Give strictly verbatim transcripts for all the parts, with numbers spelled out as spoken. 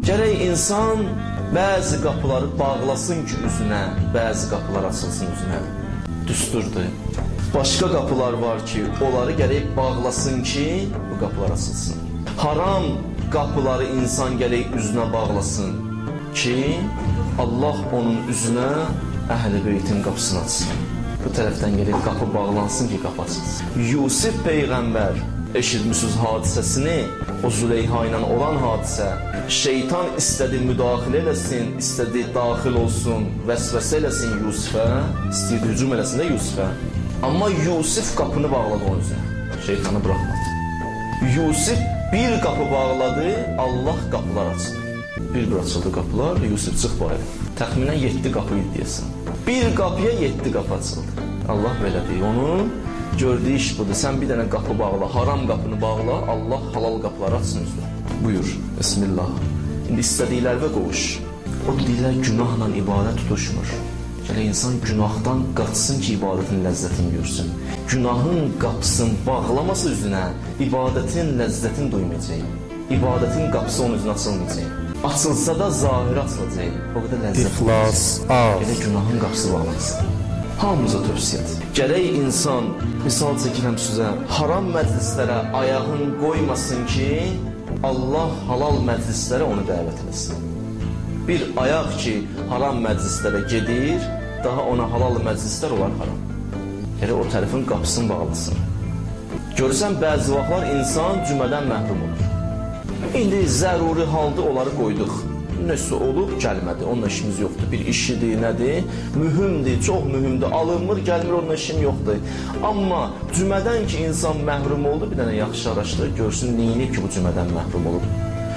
Gərək insan bəzi qapıları bağlasın ki, üzünə, bəzi qapılar açılsın üzünə. Düsturdur. Başqa qapılar var ki, onları gərək bağlasın ki, bu qapılar açılsın. Haram qapıları insan gərək üzünə bağlasın ki, Allah onun üzünə Əhl-i Beytin qapısını açsın. Bu tərəfdən gərək qapı bağlansın ki, qapı açılsın. Yusif Peyğəmbər eşitmişsiniz hadisəsini, o Züleyha ilə olan hadisə. Şeytan istədi müdaxilə eləsin, istədi daxil olsun, vəsvəsə eləsin Yusifə, istəyirdi hücum eləsin də Yusifə. Amma Yusif qapını bağladı onun üzrə, şeytanı bıraxmadı. Yusif bir qapı bağladı, Allah qapılar açdı. Bir-bir açıldı qapılar və Yusif çıx bayır. Təxminən yeddi qapı idi deyəsən. Bir qapıya yeddi qapı açıldı. Allah belə deyir, onun gördüyü iş budur. Sən bir dənə qapı bağla, haram qapını bağla, Allah halal qapıları açsın üzrə. Buyur, Bismillah. İndi istədiklərə qovuş. O deyirlər, günahla ibadət tutuşmur. Gələ insan günahdan qaçsın ki, ibadətin ləzzətini görsün. Günahın qapısını bağlaması üzünə, ibadətin ləzzətini duymayacaq. İbadətin qapısı onun üzünə açılmayacaq. Açılsa da zahiri açılacaq. O qədər ləzzət İflas, az. Gələ günahın qapısı bağlansın. Hamımıza tövsiyyət. Gərək insan, misal çəkirəm sizə, haram məclislərə ayağını qoymasın ki, Allah halal məclislərə onu dəvət eləsin. Bir ayaq ki, haram məclislərə gedir, daha ona halal məclislər olar haram. Gərək o tərəfin qapısını bağlasın. Görürsən, bəzi vaxtlar insan cümədən məhrum olur. İndi zəruri halda onları qoyduq. Nəsə olub, gəlmədi, onunla işimiz yoxdur. Bir işidir, nədir? Mühümdir, çox mühümdir, alınmır, gəlmir, onunla işim yoxdur. Amma cümədən ki, insan məhrum oldu, bir dənə yaxşı araşdır, görsün, neyini ki, bu cümədən məhrum olub.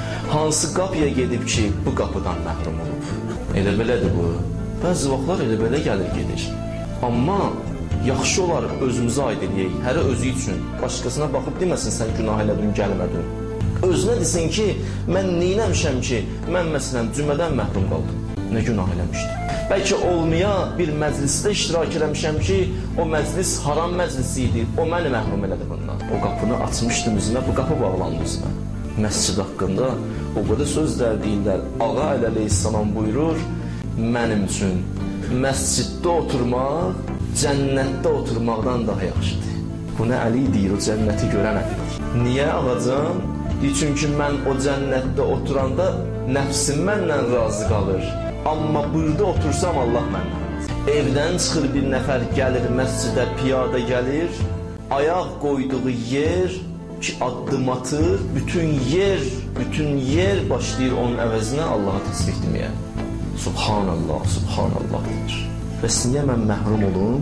Hansı qapıya gedib ki, bu qapıdan məhrum olub? Elə belədir bu. Bəzi vaxtlar elə belə gəlir, gedir. Amma yaxşı olar özümüzə aid eləyək, hərə özü üçün. Başqasına baxıb deməsin, sən günah elədin, gəlmədin. Özünə desin ki, mən neynəmişəm ki, mən məsələn cümədən məhrum qaldım. Nə günah eləmişdim? Bəlkə olmaya bir məclisdə iştirak eləmişəm ki, o məclis haram məclisi idi, o məni məhrum elədi bundan. O qapını açmışdım üzünə, bu qapı bağlandı üzünə. Məscid haqqında o qədər sözlər deyirlər. Ağa əleyhissalam buyurur, mənim üçün məsciddə oturmaq, cənnətdə oturmaqdan daha yaxşıdır. Bu nə əli deyir, o cənnəti görən əlidir. Niyə ağacam? Çünki mən o cənnətdə oturanda nəfsim məndən razı qalır. Amma burada otursam Allah məndən razı. Evdən çıxır bir nəfər gəlir, məscidə piyada gəlir. Ayaq qoyduğu yer ki, addım atır, bütün yer, bütün yer başlayır onun əvəzinə Allaha təsbih deməyə. Subhanallah, Subhanallah deyir. Bəs niyə mən məhrum olum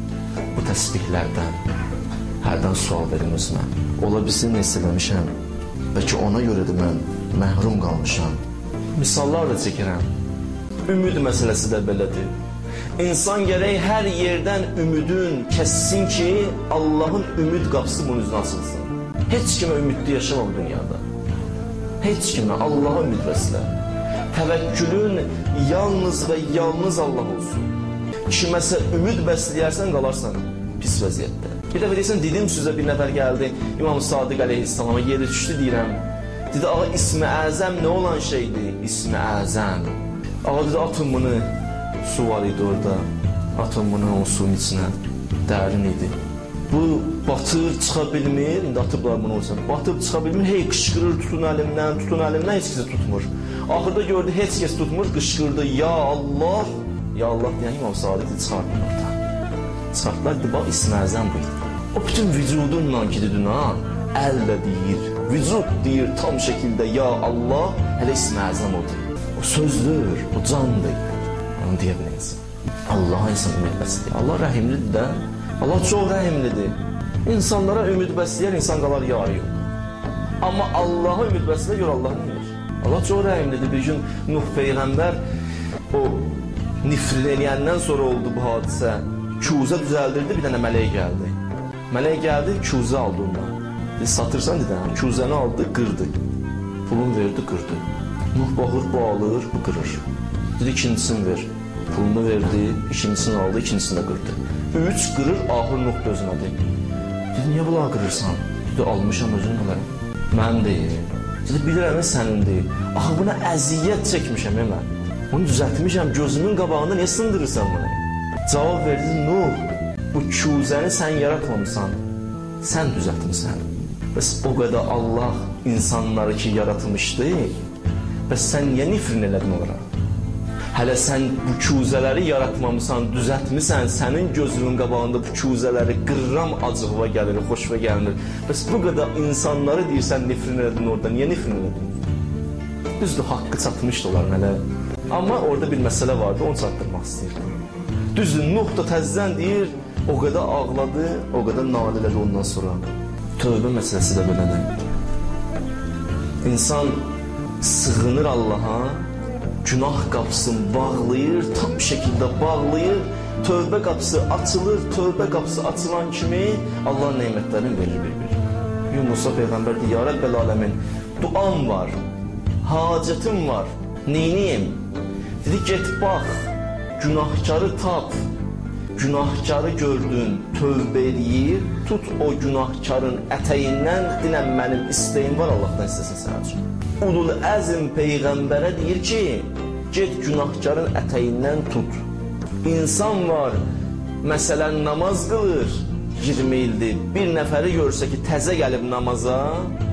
bu təsbihlərdən? Hərdən sual verin özümə. Ola bilsin nə istəməmişəm. Bəlkə ona görə də mən məhrum qalmışam. Misallar da çəkirəm. Ümid məsələsi də belədir. İnsan gərək hər yerdən ümidün kəssin ki, Allahın ümid qapısı bunun üzrə açılsın. Heç kimə ümidli yaşama bu dünyada. Heç kimə, Allaha ümid bəslə. Təvəkkülün yalnız və yalnız Allah olsun. Kiməsə ümid bəsləyərsən, qalarsan pis vəziyyətdə. Bir dəfə deyirsən, dedim sizə bir nəfər gəldi, İmam Sadiq əleyhissalama yeri düşdü deyirəm. Dedi, ağa, İsmi Əzəm nə olan şeydir? İsmi Əzəm. Ağa dedi, atın bunu, su var idi orada, atın bunu o suyun içinə, dərin idi. Bu batır, çıxa bilmir, indi atıblar bunu olsa, batıb çıxa bilmir, hey qışqırır, tutun əlimdən, tutun əlimdən, heç kəsə tutmur. Axırda gördü, heç kəs tutmur, qışqırdı, ya Allah, ya Allah deyən İmam Sadiq çıxartın orada. Çıxartlar, dedi, bax, İsmi Əzəm bu idi. O bütün vücudunla gidirdin ha, əl də deyir, vücud deyir tam şəkildə ya Allah, hələ İsmi Əzəm odur. O sözdür, o candır. Onu deyə biləyinsin. Allaha insan ümid bəsləyir. Allah rəhimlidir də, Allah çox rəhimlidir. İnsanlara ümid bəsləyər, insan qalar ya yox. Amma Allaha ümid bəsləyər, gör Allah neyir. Allah çox rəhimlidir. Bir gün Nuh Peyğəmbər o nifrin eləyəndən sonra oldu bu hadisə. Kuzə düzəldirdi, bir dənə mələk gəldi. Mələk gəldi, kuzə aldı ondan. Dedi, satırsan dedi, kuzəni aldı, qırdı. Pulunu verdi, qırdı. Nuh baxır, bu alır, bu qırır. Dedi, ikincisini ver. Pulunu verdi, ikincisini aldı, ikincisini də qırdı. Üç qırır, ahır Nuh gözünədir. Dedi, niyə bunları qırırsan? Dedi, almışam özün nələr. Mən deyil, Dedi, bilirəm sənindir. Axı buna əziyyət çəkmişəm mən. Onu düzəltmişəm, gözümün qabağında niyə sındırırsan bunu? Cavab verdi, Nuh, bu kuzəni sən yaratmamısan, sən düzəltmişsən. Bəs o qədər Allah insanları ki yaratmışdı, bəs sən niyə nifrin elədin onlara? Hələ sən bu kuzələri yaratmamısan, düzəltmişsən, sənin gözünün qabağında bu kuzələri qırram acıqva gəlir, xoşva gəlir. Bəs bu qədər insanları deyirsən nifrin elədin orada, niyə nifrin elədin? Düzdür, haqqı çatmışdı onların hələ. Amma orada bir məsələ vardı, onu çatdırmaq istəyirdim. Düzdür, Nuh da təzdən deyir, o qədər ağladı, o qədər nail elədi ondan sonra. Tövbə məsələsi də belədir. İnsan sığınır Allaha, günah qapısını bağlayır, tam şəkildə bağlayır, tövbə qapısı açılır, tövbə qapısı açılan kimi Allah neymətlərini verir bir-bir. Yunus'a Peyğəmbər deyir, ya Rəbbəl aləmin, duam var, hacətim var, neyniyim? Dedi, get bax, günahkarı tap, günahkarı gördün, tövbə eləyir, tut o günahkarın ətəyindən, dinən mənim istəyim var, Allahdan istəsin sənə üçün. Ulul əzm Peyğəmbərə deyir ki, get günahkarın ətəyindən tut. İnsan var, məsələn, namaz qılır, iyirmi ildir, bir nəfəri görsə ki, təzə gəlib namaza,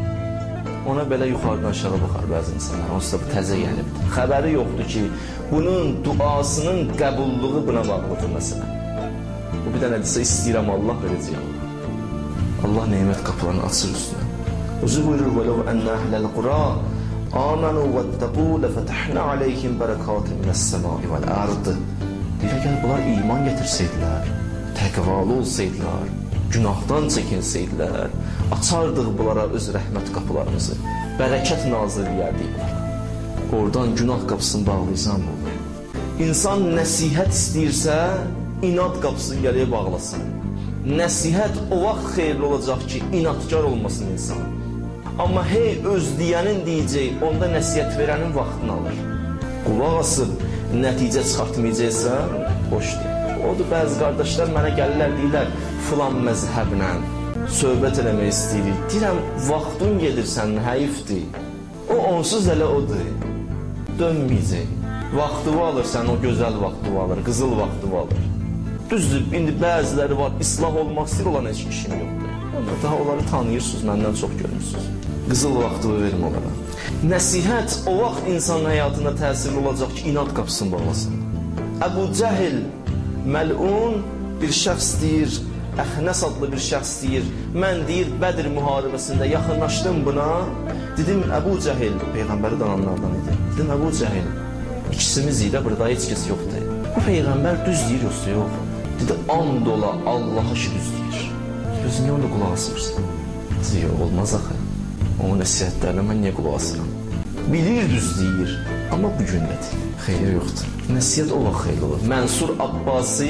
ona belə yuxarıdan aşağı baxar bəzi insanlar, onsuz da bu təzə gəlibdir. Xəbəri yoxdur ki, bunun duasının qəbulluğu buna bağlıdır məsələn. Bu bir dənə desə istəyirəm Allah verəcək. Allah neymət qapılarını açır üstünə. Özü buyurur, وَلَوْ أَنَّ أَهْلَ الْقُرَىٰ آمَنُوا وَاتَّقُوا لَفَتَحْنَا عَلَيْهِمْ بَرَكَاتٍ مِنَ السَّمَاءِ وَالْأَرْضِ. Deyir, gəl bunlar iman gətirsəydilər, təqvalı olsaydılar, günahdan çəkinsəydilər, açardıq bunlara öz rəhmət qapılarımızı, bərəkət nazır edərdik bunlara. Oradan günah qapısını bağlayırsan bu olur. İnsan nəsihət istəyirsə, inad qapısını gəliyə bağlasın. Nəsihət o vaxt xeyirli olacaq ki, inadkar olmasın insan. Amma hey öz deyənin deyəcək, onda nəsihət verənin vaxtını alır. Qulaq asıb nəticə çıxartmayacaqsan, boşdur. Odur, bəzi qardaşlar mənə gəlirlər, deyirlər, filan məzhəblə söhbət eləmək istəyirik. Deyirəm, vaxtın gedirsən, həyifdir. O, onsuz elə odur. Dönməyəcək. Vaxtını alır, sən o gözəl vaxtını alır, qızıl vaxtını alır. Düzdür, indi bəziləri var, islah olmaq istəyir, olan heç işim yoxdur. Onlar daha onları tanıyırsınız, məndən çox görürsünüz. Qızıl vaxtını verim onlara. Nəsihət o vaxt insanın həyatında təsirli olacaq ki, inad qapısını bağlasın. Əbu Cəhil, məlun bir şəxs deyir, Əxnəs adlı bir şəxs deyir, mən deyir, Bədir müharibəsində yaxınlaşdım buna, dedim, Əbu Cəhil, Peyğəmbəri dananlardan idi, dedim, Əbu Cəhil, ikisimiz ilə burada heç kəs yoxdur. Bu Peyğəmbər düz deyir, yoxsa yox. Dedi, and ola Allaha ki düz deyir. Düz niyə onda qulaq asırsın? Yox, olmaz axı. Onun nəsihətlərinə mən niyə qulaq asıram? Bilir düz deyir, amma bugün nədir? Xeyri yoxdur. Nəsihət o vaxt xeyli olur. Mənsur Abbasi,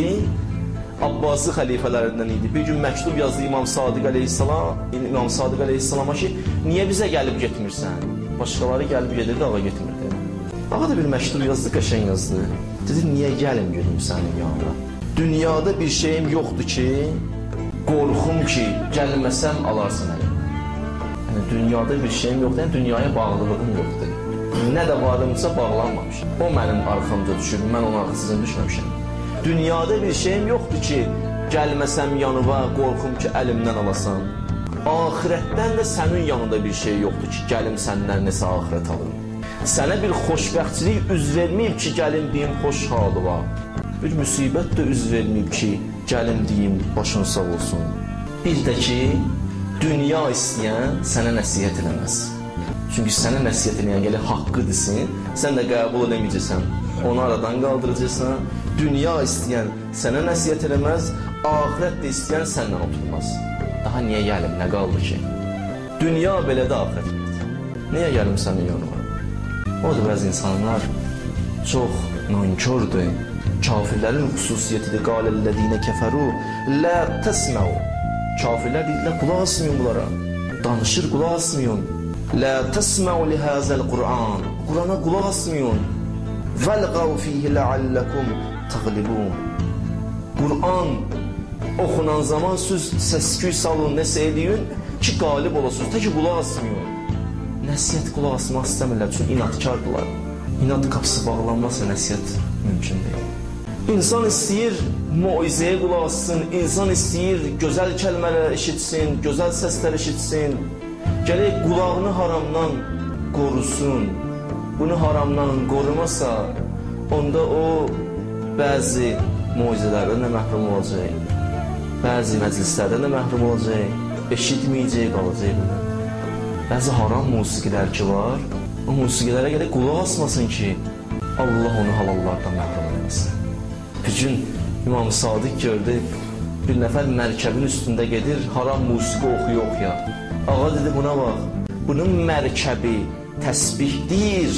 Abbasi xəlifələrindən idi. Bir gün məktub yazdı İmam Sadiq əleyhissalam, İmam Sadiq əleyhissalama ki, niyə bizə gəlib getmirsən? Başqaları gəlib gedirdi, ağa getmirdi. Ağa da bir məktub yazdı, qəşəng yazdı. Dedi, niyə gəlim gedim sənin yanına? Dünyada bir şeyim yoxdur ki, qorxum ki, gəlməsəm alarsan əlim. Yəni, dünyada bir şeyim yoxdur, yəni dünyaya bağlılığım yoxdur. Nə də varımsa bağlanmamışım. O mənim arxamda düşür, mən onun arxasından düşməmişəm. Dünyada bir şeyim yoxdur ki, gəlməsəm yanıma, qorxum ki, əlimdən alasan. Ahirətdən də sənin yanında bir şey yoxdur ki, gəlim səndən nəsə ahirət alırım. Sənə bir xoşbəxtçilik üz verməyib ki, gəlim deyim, xoş halı var. Bir müsibət də üz verməyib ki, gəlim deyim, başın sağ olsun. Bir də ki, dünya istəyən sənə nəsihət eləməz. Çünki sənə nəsihət eləyən gəlir haqqı desin, sən də qəbul edəməyəcəksən, onu aradan qaldıracaqsan. Dünya istəyən sənə nəsihət eləməz, ahirət də istəyən səndən oturmaz. Daha niyə gəlim, nə qaldı ki? Dünya belə də ahirət belədir. Niyə gəlim sənin yanıma? O da bəzi insanlar çox nankördür. Kafirlərin xüsusiyyətidir. Qalellədinə kəfəru lə təsməu. Kafirlər deyirlər, qulaq asmayın bunlara. Danışır, qulaq asmayın. Lə təsməu lihəzəl Qur'an. Qur'ana qulaq asmayın. Vəlqəv fiyhi ləalləkum təqlibun. Qur'an oxunan zaman siz səsküy salın, nəsə eləyin ki, qalib olasınız. Tə ki, qulaq asmayın. Nə nəsiyyət qulaq asmaq istəmirlər, çünki inadkardırlar. İnad qapısı bağlanmazsa nəsiyyət mümkün deyil. İnsan istəyir moizəyə qulaq assın, insan istəyir gözəl kəlmələr eşitsin, gözəl səslər eşitsin. Gələk qulağını haramdan qorusun. Bunu haramdan qorumasa, onda o bəzi moizələrdən də məhrum olacaq, bəzi məclislərdən də məhrum olacaq, eşitməyəcək, qalacaq bunu. Bəzi haram musiqilər ki var, o musiqilərə gələk qulaq asmasın ki, Allah onu halallardan məhrum olmasın. Bir gün İmam Sadiq gördü, bir nəfər mərkəbin üstündə gedir, haram musiqi oxuya oxuya. Ağa dedi, buna bax, bunun mərkəbi təsbihdir,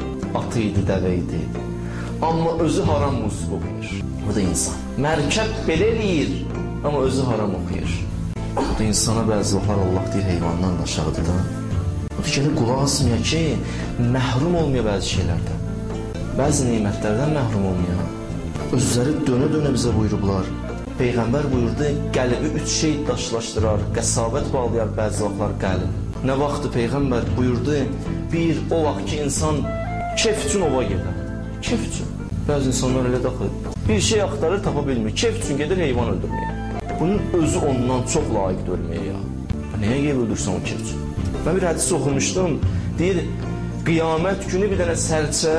atı idi, dəvə idi. Amma özü haram musiqi oxuyur. Bu da insan. Mərkəb belə eləyir, amma özü haram oxuyur. Bu da insana bəzi vaxtlar Allah deyir, heyvandan da aşağıdır da. O da gəlib qulaq asmaya ki, məhrum olmaya bəzi şeylərdən. Bəzi neymətlərdən məhrum olmaya. Özləri dönə-dönə bizə buyurublar. Peyğəmbər buyurdu, qəlbi üç şey daşlaşdırar, qəsavət bağlayar bəzi vaxtlar qəlb. Nə vaxtı Peyğəmbər buyurdu, bir o vaxt ki, insan kef üçün ova gedir. Kef üçün. Bəzi insanlar elə daxil. Bir şey axtarır, tapa bilmir. Kef üçün gedir heyvan öldürməyə. Bunun özü ondan çox layiqdir ölməyə ya. Nəyə qeyb öldürsən o kef üçün? Mən bir hədis oxumuşdum, deyir, qiyamət günü bir dənə sərçə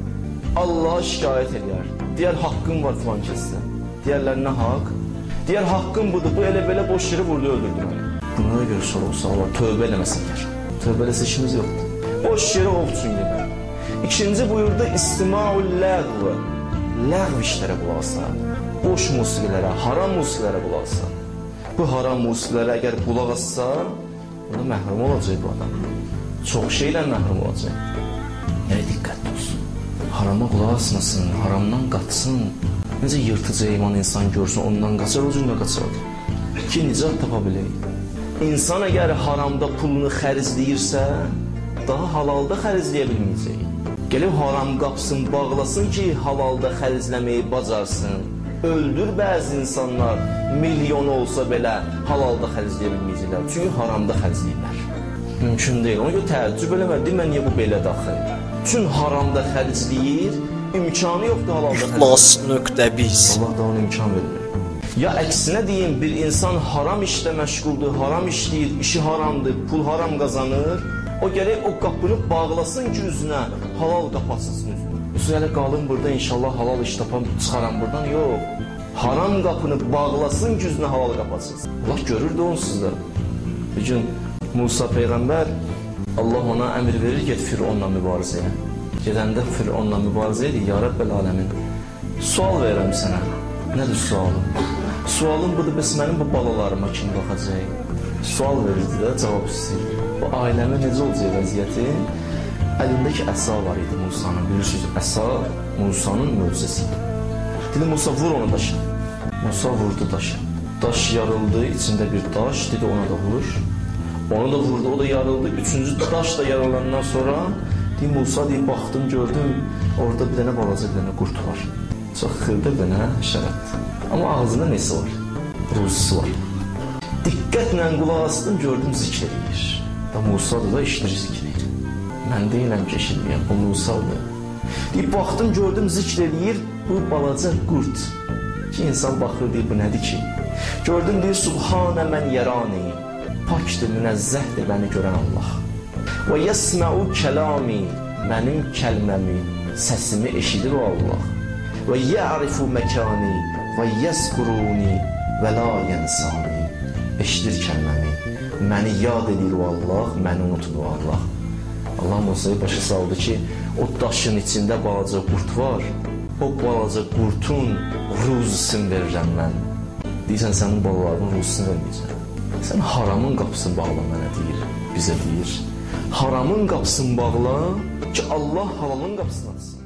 Allaha şikayət edir. Deyər, haqqın var filan kəsdə. Deyərlər, nə haqq? Deyər, haqqın budur, bu elə belə boş yeri vurdu, öldürdü məni. Bunlara görə soru olsa, Allah tövbə eləməsinlər. Tövbə eləsə işimiz yoxdur. Boş yeri ov üçün gedir. İkinci buyurdu, istima'ul ləğv. Ləğv işlərə qulaq asa. Boş musiqilərə, haram musiqilərə qulaq asa. Bu haram musiqilərə əgər qulaq assa, onda məhrum olacaq bu adam. Çox şeylə məhrum olacaq. Yəni, diqqətli olsun. Harama qulaq asmasın, haramdan qaçsın. Necə yırtıcı heyvan insan görsün, ondan qaçar, o cürlə qaçar. Ki, nicat tapa bilək. İnsan əgər haramda pulunu xərcləyirsə, daha halalda xərcləyə bilməyəcək. Gəlib haram qapısını bağlasın ki, halalda xərcləməyi bacarsın. Öldür bəzi insanlar, milyon olsa belə halalda xərcləyə bilməyəcəklər. Çünki haramda xərcləyirlər. Mümkün deyil. Ona görə təəccüb eləmə, demə niyə bu belə daxil. Çünki haramda xərcləyir, imkanı yoxdur halalda xərcləyir. İxlas nöqtə biz. Allah da ona imkan vermir. Ya əksinə deyim, bir insan haram işlə məşğuldur, haram işləyir, işi haramdır, pul haram qazanır. O gərək o qapını bağlasın ki, üzünə halal qapı açılsın üzünə. Üzü hələ qalın burada, inşallah halal iş tapam, çıxaram buradan, yox. Haram qapını bağlasın ki, üzünə halal qapı açılsın. Allah görürdü onsuz da. Bir gün Musa Peyğəmbər, Allah ona əmr verir, get Fironla mübarizəyə. Gedəndə Fironla mübarizə edir, ya Rəbbəl aləmin. Sual verirəm sənə. Nədir sualım? Sualım budur, bəs mənim bu balalarıma kim baxacaq? Sual verirdi də, cavab istəyirdi. Bu ailəmə necə olacaq vəziyyəti? Əlindəki əsa var idi Musanın. Bilirsiniz, əsa Musanın möcüzəsi. Dedi, Musa, vur onu daşa. Musa vurdu daşa. Daş yarıldı, içində bir daş, dedi ona da vur. Onu da vurdu, o da yarıldı. Üçüncü daş da yaralandan sonra deyim, Musa deyib, baxdım, gördüm, orada bir dənə balaca bir dənə qurt var. Çox xırda bir dənə şərətdir. Amma ağzında nesi var? Ruzusu var. Diqqətlə qulaq asdım, gördüm, zikr edir. Da Musa da işdir zikr edir. Mən deyiləm ki, eşitməyəm, o Musadır. Deyib, baxdım, gördüm, zikr edir, bu balaca qurt. Ki, insan baxır, deyib, bu nədir ki? Gördüm, deyir, Subhanə mən yərani. Pakdır, münəzzəhdir məni görən Allah. Və yəsməu kəlami, mənim kəlməmi, səsimi eşidir o Allah. Və yərifu məkani, və yəsquruni, və la yənsani. Eşidir kəlməmi, məni yad edir o Allah, məni unutun o Allah. Allah Musa'yı başa saldı ki, o daşın içində balaca qurt var, o balaca qurtun ruzusunu verirəm mən. Deyirsən, sənin balalarının ruzusunu verməyəcəm. Sən haramın qapısını bağla mənə deyir, bizə deyir. Haramın qapısını bağla ki, Allah halalın qapısını açsın.